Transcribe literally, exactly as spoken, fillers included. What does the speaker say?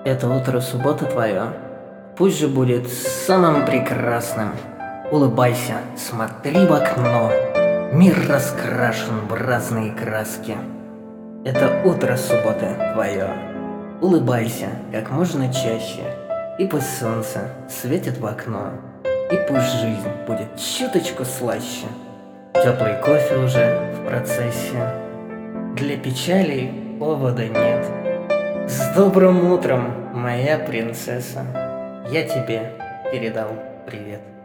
Это утро субботы твое, пусть же будет самым прекрасным. Улыбайся, смотри в окно, мир раскрашен в разные краски. Это утро субботы твое, улыбайся как можно чаще, и пусть солнце светит в окно, и пусть жизнь будет чуточку слаще. Теплый кофе уже в процессе, для печали повода нет. С добрым утром, моя принцесса, я тебе передал привет.